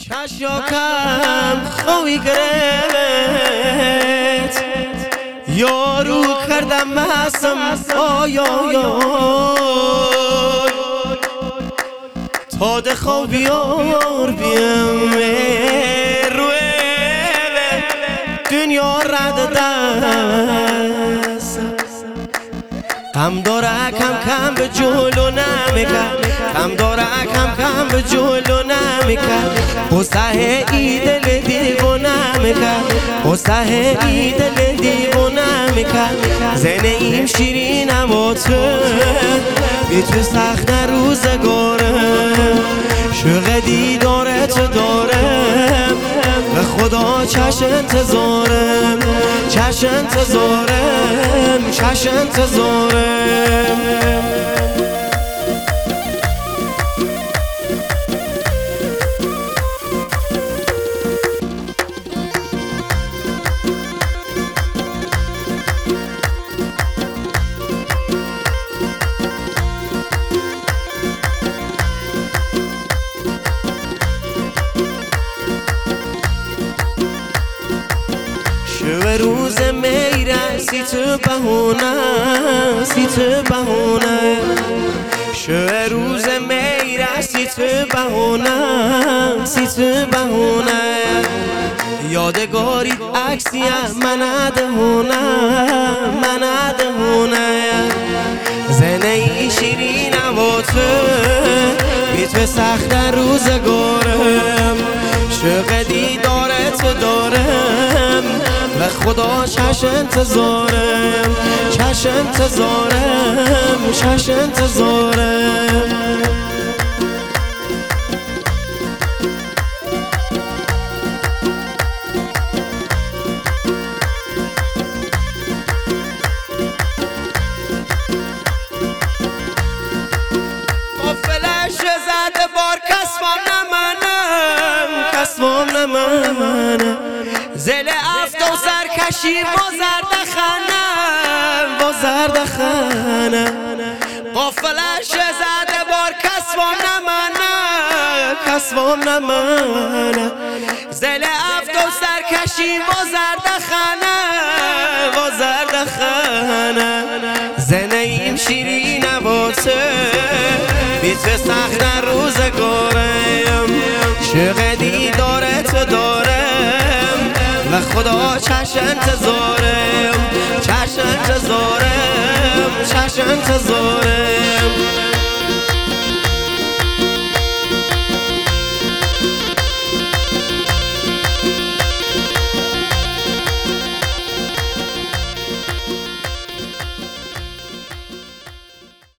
چشاکم خوی گرفت یارو کردم مستم آی آی آی تا ده خوابیار بیم روی دنیا رد دست غم داره کم کم به جلو نمیکرد غم داره کم کم به جلو نمیکرد قصه ای دل دیوونه میکرد قصه ای دل دیوونه میکرد زنه ایم شیرین نواته بی تو سخت روزگارم شوق دیدارت دارم به خدا چش انتظارم چش انتظارم چش انتظارم شو روز میره سی تو بهونه سی تو بهونه شو روز میره سی تو بهونه سی تو بهونه یادگاری عکسی من دهونه من دهونه زنه ای شیرین و تو بی تو سخت روزگارم شوق دیدارت دارم و خدا چش انتظارم چش انتظارم چش انتظارم فلش زده بار کسبم نمانم کسبم نمانم زل افت و سرکشی با زرد خانم با زرد خانم قفلش زده بار کسبم نمانم کسبم نمانم زل افت و سرکشی با زرد خانم با زرد خانم زنه ایم شیرین نواته بی تو سخت روزگارم شوق دیدارت دارم و خدا چش انتظارم چش انتظارم چش انتظارم